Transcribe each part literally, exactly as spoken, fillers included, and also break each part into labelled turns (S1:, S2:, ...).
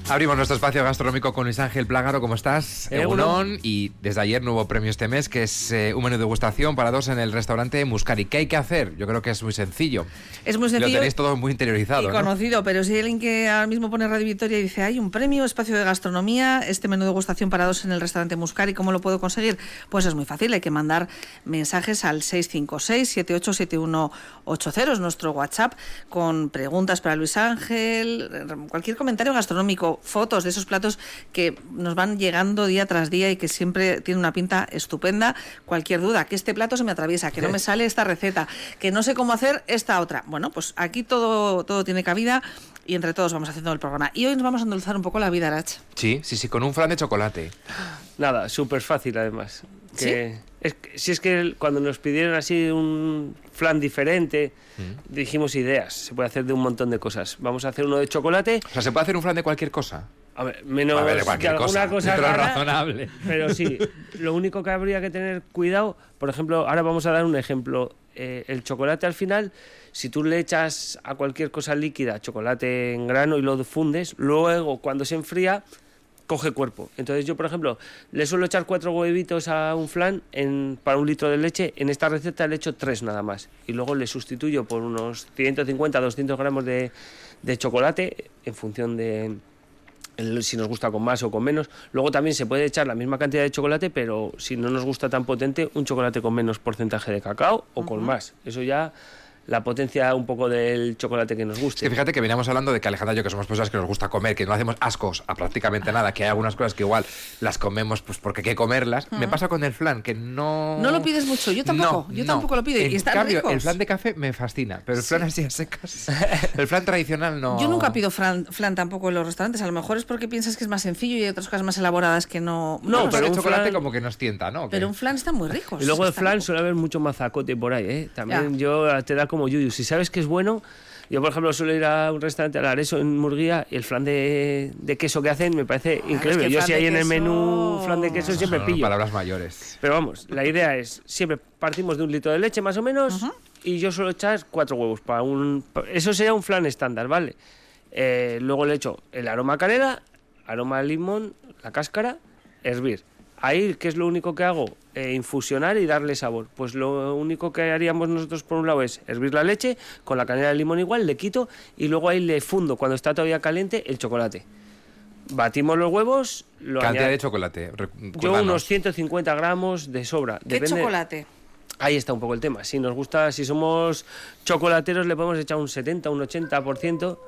S1: Abrimos nuestro espacio gastronómico con Luis Ángel Plágaro. ¿Cómo estás? Egunon. Y desde ayer nuevo premio este mes, que es eh, un menú de degustación para dos en el restaurante Muscari. ¿Qué hay que hacer? Yo creo que es muy sencillo.
S2: Es muy sencillo.
S1: Lo tenéis todo muy interiorizado,
S2: y
S1: ¿no?
S2: conocido, pero si hay alguien que ahora mismo pone Radio Victoria y dice, hay un premio, espacio de gastronomía, este menú de degustación para dos en el restaurante Muscari, ¿cómo lo puedo conseguir? Pues es muy fácil, hay que mandar mensajes al seis cinco seis, siete ocho siete uno ocho cero, es nuestro WhatsApp, con preguntas para Luis Ángel, cualquier comentario gastronómico, fotos de esos platos que nos van llegando día tras día y que siempre tiene una pinta estupenda. Cualquier duda, que este plato se me atraviesa, que no me sale esta receta, que no sé cómo hacer esta otra. Bueno, pues aquí todo, todo tiene cabida y entre todos vamos haciendo el programa. Y hoy nos vamos a endulzar un poco la vida, Arach.
S1: Sí, sí, sí, con un flan de chocolate.
S3: Nada, súper fácil además. Que
S2: ¿Sí?
S3: Es que, si es que cuando nos pidieron así un flan diferente, mm. dijimos ideas. Se puede hacer de un montón de cosas. Vamos a hacer uno de chocolate.
S1: O sea, ¿se puede hacer un flan de cualquier cosa?
S3: A ver, menos
S1: a ver,
S3: que alguna cosa, cosa
S1: pero
S3: rara,
S1: razonable.
S3: Pero sí, lo único que habría que tener cuidado, por ejemplo, ahora vamos a dar un ejemplo. Eh, el chocolate al final, si tú le echas a cualquier cosa líquida chocolate en grano y lo fundes, luego cuando se enfría coge cuerpo. Entonces yo, por ejemplo, le suelo echar cuatro huevitos a un flan en, para un litro de leche. En esta receta le echo tres nada más. Y luego le sustituyo por unos ciento cincuenta a doscientos gramos de, de chocolate en función de el, si nos gusta con más o con menos. Luego también se puede echar la misma cantidad de chocolate, pero si no nos gusta tan potente, un chocolate con menos porcentaje de cacao o uh-huh. con más. Eso ya... la potencia un poco del chocolate que nos guste.
S1: Es que fíjate que veníamos hablando de que Alejandra y yo, que somos personas que nos gusta comer, que no hacemos ascos a prácticamente nada, que hay algunas cosas que igual las comemos pues porque hay que comerlas. Uh-huh. Me pasa con el flan, que no...
S2: No lo pides mucho, yo tampoco,
S1: no,
S2: yo
S1: no.
S2: tampoco lo pido.
S1: En
S2: y están
S1: cambio,
S2: ricos.
S1: El flan de café me fascina, pero el
S2: sí.
S1: flan así a secas, el flan tradicional no...
S2: Yo nunca pido flan, flan tampoco en los restaurantes, a lo mejor es porque piensas que es más sencillo y hay otras cosas más elaboradas que no...
S1: No,
S2: no
S1: pero el
S2: sé.
S1: chocolate
S3: flan...
S1: como que nos tienta, ¿no?
S2: Pero un flan está muy rico.
S3: Y luego el flan
S2: rico.
S3: suele haber mucho mazacote por ahí, ¿eh? También
S2: ya.
S3: yo te da como yuyu. Si sabes que es bueno... Yo, por ejemplo, suelo ir a un restaurante, al Areso, en Murguía, y el flan de, de queso que hacen me parece ah, increíble. Es que yo si hay en queso... el menú flan de queso, siempre
S1: son
S3: pillo.
S1: Palabras mayores.
S3: Pero vamos, la idea es, siempre partimos de un litro de leche más o menos, uh-huh. y yo suelo echar cuatro huevos. para un Eso sería un flan estándar, ¿vale? Eh, luego le echo el aroma canela, aroma limón, la cáscara, hervir. Ahí, ¿qué es lo único que hago? Eh, infusionar y darle sabor. Pues lo único que haríamos nosotros por un lado es hervir la leche, con la canela de limón igual, le quito y luego ahí le fundo, cuando está todavía caliente, el chocolate. Batimos los huevos... Lo
S1: ¿Cantidad
S3: añad...
S1: de chocolate?
S3: Yo unos ciento cincuenta gramos de sobra.
S2: ¿Qué
S3: Depende...
S2: chocolate?
S3: Ahí está un poco el tema. Si nos gusta, si somos chocolateros, le podemos echar un setenta, un ochenta por ciento...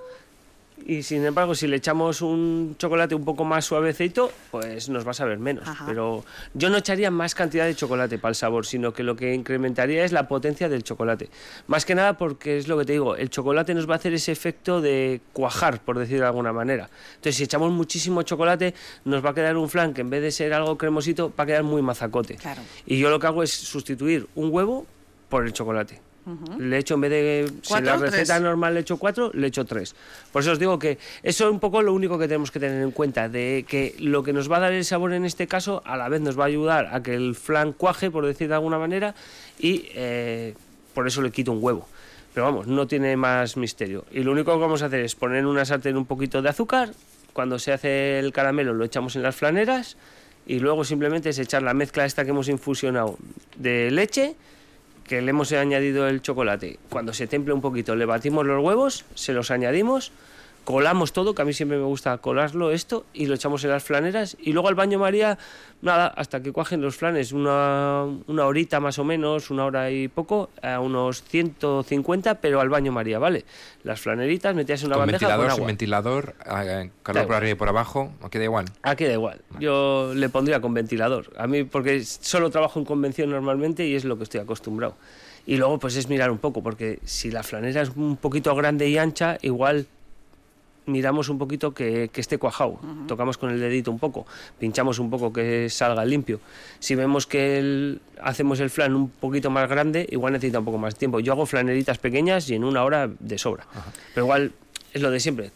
S3: Y sin embargo, si le echamos un chocolate un poco más suavecito, pues nos va a saber menos. Ajá. Pero yo no echaría más cantidad de chocolate para el sabor, sino que lo que incrementaría es la potencia del chocolate. Más que nada porque es lo que te digo, el chocolate nos va a hacer ese efecto de cuajar, por decir de alguna manera. Entonces, si echamos muchísimo chocolate, nos va a quedar un flan que en vez de ser algo cremosito, va a quedar muy mazacote. Claro. Y yo lo que hago es sustituir un huevo por el chocolate. Uh-huh. Le echo, en vez de si la receta tres. normal le echo cuatro, le echo tres. Por eso os digo que eso es un poco lo único que tenemos que tener en cuenta, de que lo que nos va a dar el sabor en este caso a la vez nos va a ayudar a que el flan cuaje, por decir de alguna manera, y eh, por eso le quito un huevo. Pero vamos, no tiene más misterio. Y lo único que vamos a hacer es poner en una sartén un poquito de azúcar. Cuando se hace el caramelo lo echamos en las flaneras y luego simplemente es echar la mezcla esta que hemos infusionado de leche, que le hemos añadido el chocolate. Cuando se temple un poquito, le batimos los huevos, se los añadimos, colamos todo, que a mí siempre me gusta colarlo esto, y lo echamos en las flaneras, y luego al baño María, nada, hasta que cuajen los flanes, una, una horita más o menos, una hora y poco, a unos ciento cincuenta, pero al baño María, ¿vale? Las flaneritas, metías en una
S1: con
S3: bandeja
S1: ventilador,
S3: con agua.
S1: Sin ventilador, eh, calor por arriba y por abajo, ¿no queda igual?
S3: Aquí da igual, yo le pondría con ventilador, a mí porque solo trabajo en convención normalmente y es lo que estoy acostumbrado. Y luego pues es mirar un poco, porque si la flanera es un poquito grande y ancha, igual miramos un poquito que, que esté cuajado, uh-huh. tocamos con el dedito un poco, pinchamos un poco que salga limpio. Si vemos que el, hacemos el flan un poquito más grande, igual necesita un poco más de tiempo. Yo hago flaneritas pequeñas y en una hora de sobra. Uh-huh. Pero igual es lo de siempre,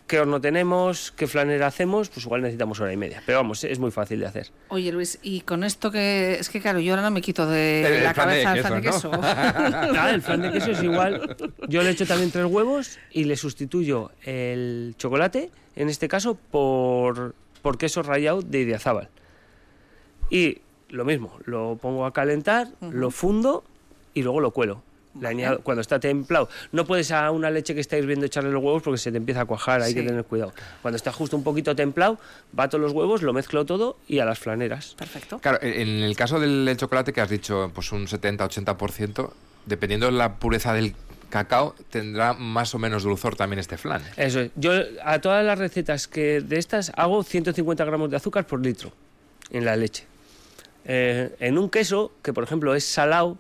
S3: qué horno tenemos, qué flanera hacemos, pues igual necesitamos hora y media. Pero vamos, es muy fácil de hacer.
S2: Oye, Luis, y con esto que... Es que claro, yo ahora no me quito de
S1: El- el
S2: la
S1: flan de
S2: cabeza el
S1: queso,
S2: flan de queso.
S1: ¿no?
S3: Nada, el flan de queso es igual. Yo le echo también tres huevos y le sustituyo el chocolate, en este caso, por, por queso rallado de Idiazábal. Y lo mismo, lo pongo a calentar,
S2: Ujú.
S3: lo fundo y luego lo cuelo. Le
S2: Vale.
S3: añado, cuando está templado. No puedes a una leche que está hirviendo echarle los huevos porque se te empieza a cuajar, hay
S2: Sí.
S3: que tener cuidado. Cuando está justo un poquito templado, bato los huevos, lo mezclo todo y a las flaneras.
S2: Perfecto.
S1: Claro, en el caso del del chocolate que has dicho, pues un setenta ochenta por ciento, dependiendo de la pureza del cacao, tendrá más o menos dulzor también este flan.
S3: Eso es. Yo a todas las recetas que de estas hago ciento cincuenta gramos de azúcar por litro en la leche. Eh, en un queso, que por ejemplo es salado,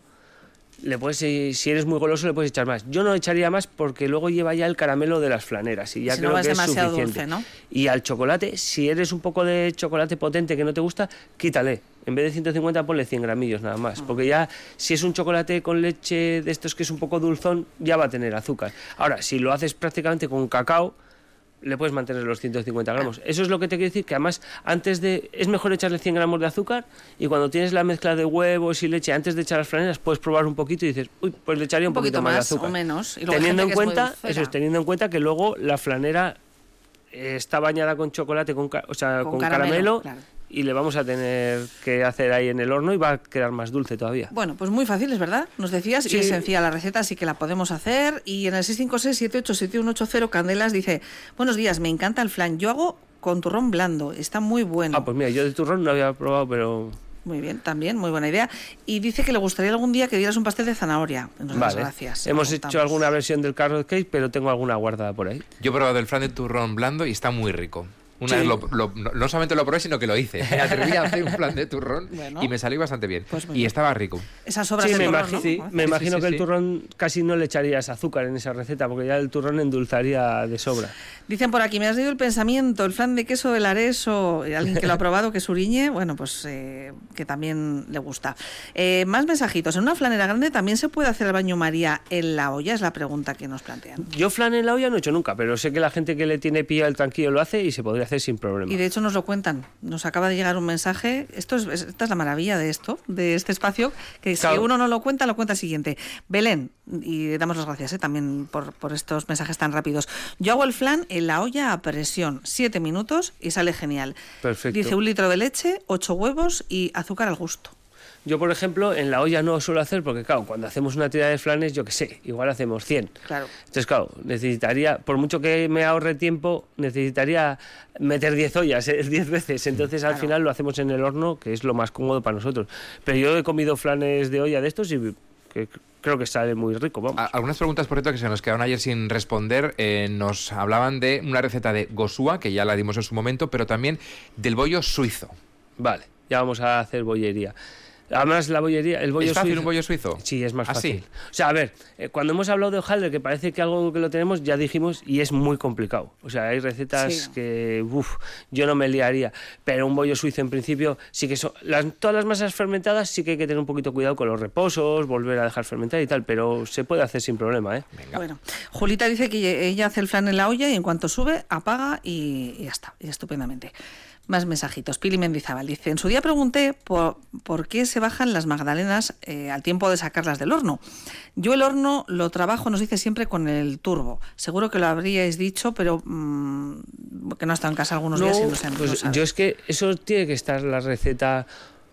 S3: le puedes, si si eres muy goloso, le puedes echar más. Yo no echaría más porque luego lleva ya el caramelo de las flaneras y ya
S2: Si no
S3: creo
S2: es
S3: que es
S2: demasiado
S3: suficiente.
S2: dulce, ¿no?
S3: Y al chocolate, si eres un poco de chocolate potente que no te gusta, quítale. En vez de ciento cincuenta, ponle cien gramillos nada más. Porque ya, si es un chocolate con leche de estos que es un poco dulzón, ya va a tener azúcar. Ahora, si lo haces prácticamente con cacao, le puedes mantener los ciento cincuenta gramos. Eso es lo que te quiero decir, que además antes de... Es mejor echarle cien gramos de azúcar y cuando tienes la mezcla de huevos y leche, antes de echar las flaneras, puedes probar un poquito y dices, uy, pues le echaría un,
S2: Un poquito
S3: más,
S2: más
S3: de azúcar.
S2: o menos. Y luego hay
S3: Teniendo en
S2: gente que es muy
S3: cuenta,
S2: dulcera.
S3: eso es, teniendo en cuenta que luego la flanera eh, está bañada con chocolate, con, ca- o sea,
S2: Con
S3: con,
S2: caramelo,
S3: caramelo,
S2: claro.
S3: y le vamos a tener que hacer ahí en el horno y va a quedar más dulce todavía.
S2: Bueno, pues muy fácil, es verdad. Nos decías, y
S3: Sí.
S2: es sencilla la receta, así que la podemos hacer. Y en el seis cinco seis, siete ocho siete uno ocho cero, Candelas dice, buenos días, me encanta el flan. Yo hago con turrón blando, está muy bueno.
S3: Ah, pues mira, yo de turrón no había probado, pero...
S2: Muy bien, también, muy buena idea. Y dice que le gustaría algún día que dieras un pastel de zanahoria. Nos das
S3: Vale.
S2: gracias.
S3: Hemos
S2: Apuntamos.
S3: hecho alguna versión del carrot cake, pero tengo alguna guardada por ahí.
S1: Yo he probado el flan de turrón blando y está muy rico. Una
S3: Sí.
S1: vez lo, lo- no no solamente lo probé, sino que lo hice. Me atreví a hacer un flan de turrón
S2: Bueno.
S1: y me salió bastante bien.
S2: Pues muy
S1: y
S2: bien.
S1: estaba rico.
S2: Esas obras
S3: Sí,
S2: de
S3: me,
S2: turrón,
S3: imagi-
S2: ¿no?
S3: sí,
S2: A veces.
S3: me imagino
S1: sí,
S3: que el
S1: sí.
S3: turrón casi no le echarías azúcar en esa receta, porque ya el turrón endulzaría de sobra.
S2: Dicen por aquí, me has leído el pensamiento, el flan de queso del Areso, alguien que lo ha probado, que es Uriñe, bueno, pues eh, que también le gusta. Eh, más mensajitos, en una flanera grande también se puede hacer el baño María en la olla, es la pregunta que nos plantean.
S3: Yo flan en la olla no he hecho nunca, pero sé que la gente que le tiene pillado el tranquillo lo hace y se podría hacer sin problema.
S2: Y de hecho nos lo cuentan, nos acaba de llegar un mensaje, esto es, esta es la maravilla de esto, de este espacio, que si
S3: Claro.
S2: uno no lo cuenta, lo cuenta el siguiente. Belén, y damos las gracias eh, también por, por estos mensajes tan rápidos. Yo hago el flan en la olla a presión, siete minutos y sale genial.
S3: Perfecto.
S2: Dice un litro de leche, ocho huevos y azúcar al gusto.
S3: Yo, por ejemplo, en la olla no suelo hacer porque, claro, cuando hacemos una tirada de flanes, yo qué sé, igual hacemos cien.
S2: Claro.
S3: Entonces, claro, necesitaría, por mucho que me ahorre tiempo, necesitaría meter diez ollas, eh, diez veces. Entonces, al
S2: Claro.
S3: final lo hacemos en el horno, que es lo más cómodo para nosotros. Pero yo he comido flanes de olla de estos y que creo que sale muy rico, vamos.
S1: A- Algunas preguntas, por cierto, que se nos quedaron ayer sin responder. Eh, nos hablaban de una receta de gosúa, que ya la dimos en su momento, pero también del bollo suizo.
S3: Vale, ya vamos a hacer bollería. Además, la bollería, el bollo
S1: ¿Es fácil
S3: suizo-
S1: un bollo suizo?
S3: Sí, es más
S1: ¿Ah,
S3: fácil.
S1: sí?
S3: O sea, a ver, eh, cuando hemos hablado de hojaldre, que parece que algo que lo tenemos, ya dijimos, y es muy complicado. O sea, hay recetas
S2: Sí.
S3: que, uff, yo no me liaría. Pero un bollo suizo, en principio, sí que son... Las, todas las masas fermentadas sí que hay que tener un poquito cuidado con los reposos, volver a dejar fermentar y tal, pero se puede hacer sin problema, ¿eh?
S1: Venga.
S2: Bueno, Julita dice que ella hace el flan en la olla y en cuanto sube, apaga y, y ya está, y estupendamente. Más mensajitos. Pili Mendizábal dice, en su día pregunté por, por qué se bajan las magdalenas eh, al tiempo de sacarlas del horno. Yo el horno lo trabajo, nos dice siempre, con el turbo. Seguro que lo habríais dicho, pero mmm, que no ha estado en casa algunos días y no sé.
S3: pues
S2: no sabe.
S3: yo es que eso tiene que estar la receta...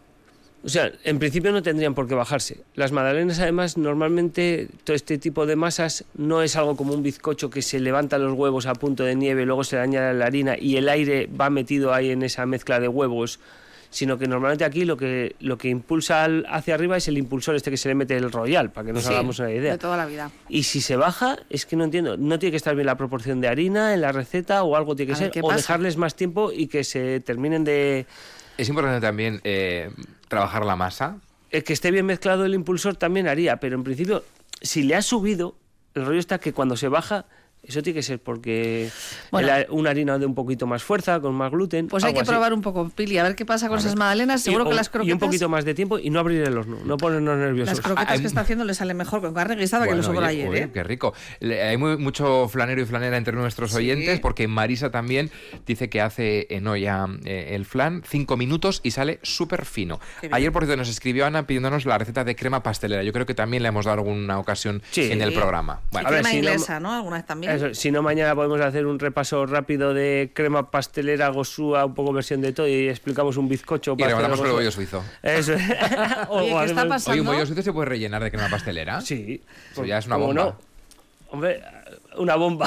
S3: O sea, en principio no tendrían por qué bajarse. Las magdalenas, además, normalmente todo este tipo de masas no es algo como un bizcocho que se levanta los huevos a punto de nieve, luego se le añade la harina y el aire va metido ahí en esa mezcla de huevos, sino que normalmente aquí lo que, lo que impulsa al- hacia arriba es el impulsor este que se le mete el Royal, para que nos
S2: Sí,
S3: hagamos una idea.
S2: de toda la vida.
S3: Y si se baja, es que no entiendo, no tiene que estar bien la proporción de harina en la receta o algo tiene que
S2: A ver,
S3: ser,
S2: ¿qué
S3: o
S2: pasa?
S3: dejarles más tiempo y que se terminen de...
S1: Es importante también eh, trabajar la masa.
S3: El que esté bien mezclado el impulsor también haría, pero en principio, si le has subido, el rollo está que cuando se baja, Eso tiene que ser porque
S2: Bueno.
S3: la- una harina de un poquito más fuerza, con más gluten.
S2: Pues hay
S3: algo
S2: que
S3: así.
S2: probar un poco, Pili, a ver qué pasa con
S1: A
S2: esas
S1: ver.
S2: magdalenas. Seguro
S3: y,
S2: que
S3: o-
S2: las croquetas...
S3: y un poquito más de tiempo y no abrir el horno, no ponernos nerviosos.
S2: Las croquetas
S1: Hay-
S2: que está haciendo le sale mejor con carne guisada que lo
S1: Bueno,
S2: sobró
S1: oye,
S2: ayer,
S1: uy,
S2: ¿eh?
S1: qué rico. Le- Hay muy- mucho flanero y flanera entre nuestros
S2: Sí.
S1: oyentes porque Marisa también dice que hace en olla eh, el flan cinco minutos y sale súper fino.
S2: Qué bien.
S1: Ayer, por cierto, nos escribió Ana pidiéndonos la receta de crema pastelera. Yo creo que también le hemos dado alguna ocasión
S3: Sí.
S1: en el programa.
S2: Y
S1: Bueno,
S3: A ver,
S2: crema
S3: si no-
S2: inglesa, ¿no? Alguna vez también.
S3: Eso, si no, mañana podemos hacer un repaso rápido de crema pastelera, gosúa, un poco versión de todo y explicamos un bizcocho.
S1: y
S3: para hacer
S1: rematamos con el
S3: gosúa.
S1: bollo suizo.
S3: Eso. O
S2: Oye, ¿qué está
S3: hacemos-
S2: pasando?
S1: Oye, ¿un bollo suizo se puede rellenar de crema pastelera?
S3: Sí.
S1: Eso ya es una
S3: ¿Cómo
S1: bomba.
S3: no? Hombre, una bomba.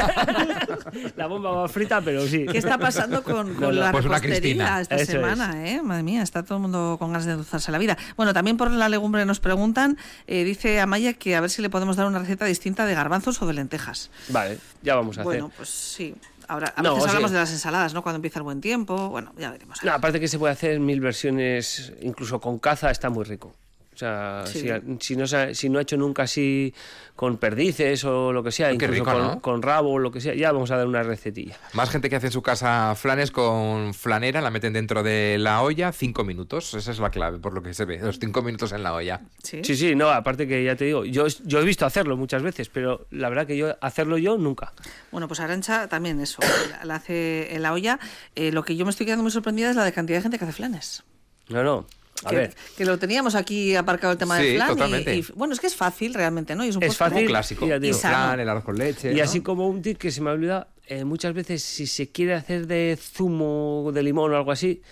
S3: La bomba va frita, pero sí.
S2: ¿Qué está pasando con, con
S3: No, no.
S2: la
S1: Pues una
S2: repostería
S1: Cristina.
S2: esta
S3: Eso
S2: semana? ¿Eh? Madre mía, está todo el mundo con ganas de endulzarse la vida. Bueno, también por la legumbre nos preguntan, eh, dice Amaya que a ver si le podemos dar una receta distinta de garbanzos o de lentejas.
S3: Vale, ya vamos a hacer.
S2: Bueno, pues sí. Ahora, a
S3: No,
S2: veces
S3: o sea-
S2: hablamos de las ensaladas, ¿no? Cuando empieza el buen tiempo. Bueno, ya veremos.
S3: No, aparte que se puede hacer mil versiones, incluso con caza está muy rico. O sea,
S2: Sí.
S3: si, si no, sa- si no he hecho nunca así con perdices o lo que sea,
S1: Qué
S3: incluso
S1: rico,
S3: con,
S1: ¿no?
S3: con rabo o lo que sea, ya vamos a dar una recetilla.
S1: Más gente que hace en su casa flanes con flanera, la meten dentro de la olla, cinco minutos. Esa es la clave, por lo que se ve, los cinco minutos en la olla.
S2: Sí.
S3: Sí, sí, no, aparte que ya te digo, yo, yo he visto hacerlo muchas veces, pero la verdad que yo hacerlo yo nunca.
S2: Bueno, pues Arantxa también eso, la, la hace en la olla. Eh, lo que yo me estoy quedando muy sorprendida es la de cantidad de gente que hace flanes.
S3: No, no, a
S2: que,
S3: ver.
S2: que lo teníamos aquí aparcado el tema
S1: Sí,
S2: del flan. y-
S1: totalmente.
S2: Y, bueno, es que es fácil realmente, ¿no? Y es un
S3: Es
S2: postre.
S3: fácil.
S1: Un clásico.
S3: Ya digo.
S1: El flan,
S2: sano.
S1: el arroz con leche.
S3: Y
S1: ¿no?
S3: así como un tip que se me ha olvidado, eh, muchas veces si se quiere hacer de zumo de limón o algo así,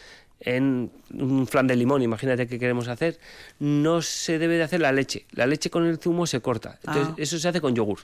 S3: en un flan de limón, imagínate que queremos hacer, no se debe de hacer la leche. La leche con el zumo se corta. Entonces,
S2: Ah.
S3: eso se hace con yogur.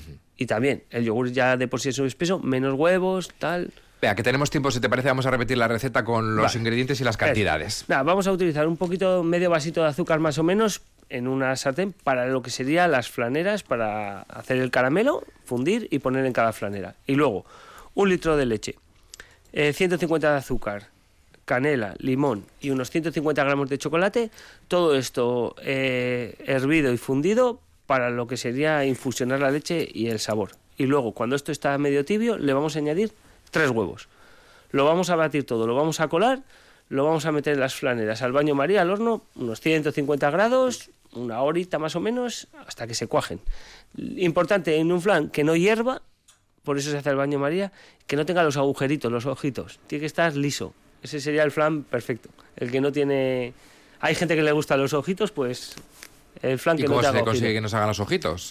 S3: Y también, el yogur ya de por sí es espeso, menos huevos, tal.
S1: Vea, que tenemos tiempo, si te parece, vamos a repetir la receta con los
S3: Vale.
S1: ingredientes y las cantidades.
S3: Nada, vamos a utilizar un poquito, medio vasito de azúcar más o menos en una sartén para lo que serían las flaneras, para hacer el caramelo, fundir y poner en cada flanera. Y luego, un litro de leche, eh, ciento cincuenta de azúcar, canela, limón y unos ciento cincuenta gramos de chocolate. Todo esto eh, hervido y fundido para lo que sería infusionar la leche y el sabor. Y luego, cuando esto está medio tibio, le vamos a añadir tres huevos. Lo vamos a batir todo, lo vamos a colar, lo vamos a meter en las flaneras al baño María, al horno, unos ciento cincuenta grados, una horita más o menos, hasta que se cuajen. Importante en un flan que no hierva, por eso se hace el baño María, que no tenga los agujeritos, los ojitos, tiene que estar liso. Ese sería el flan perfecto. El que no tiene... Hay gente que le gustan los ojitos, pues el flan
S1: ¿Y
S3: que no
S1: cómo
S3: te
S1: se
S3: haga
S1: consigue
S3: ojito.
S1: que nos hagan los ojitos?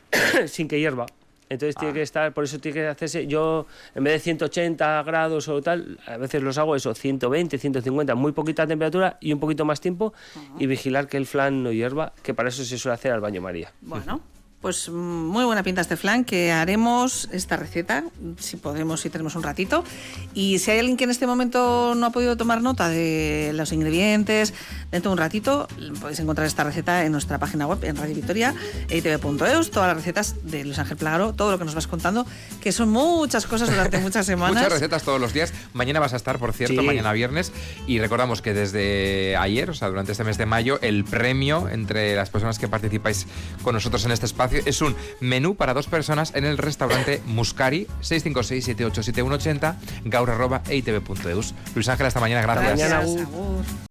S3: Sin que hierva. Entonces tiene
S1: Ah.
S3: que estar, por eso tiene que hacerse, yo en vez de ciento ochenta grados o tal, a veces los hago eso, ciento veinte, ciento cincuenta, muy poquita temperatura y un poquito más tiempo y vigilar que el flan no hierva, que para eso se suele hacer al baño María.
S2: Bueno, pues mm, muy buena pinta este flan, que haremos esta receta, si podemos, si tenemos un ratito. Y si hay alguien que en este momento no ha podido tomar nota de los ingredientes, dentro de un ratito podéis encontrar esta receta en nuestra página web, en Radio Vitoria, e i te ve punto e u s, todas las recetas de Luis Ángel Plagaro, todo lo que nos vas contando, que son muchas cosas durante muchas semanas.
S1: Muchas recetas todos los días. Mañana vas a estar, por cierto,
S3: Sí.
S1: mañana viernes. Y recordamos que desde ayer, o sea, durante este mes de mayo, el premio entre las personas que participáis con nosotros en este espacio es un menú para dos personas en el restaurante Muscari, seis cinco seis, siete ocho siete uno ocho cero, gaur arroba e i te ve punto e u s. Luis Ángel, hasta mañana. Gracias.
S3: Hasta mañana.
S2: Gracias,
S3: Agur.
S2: agur.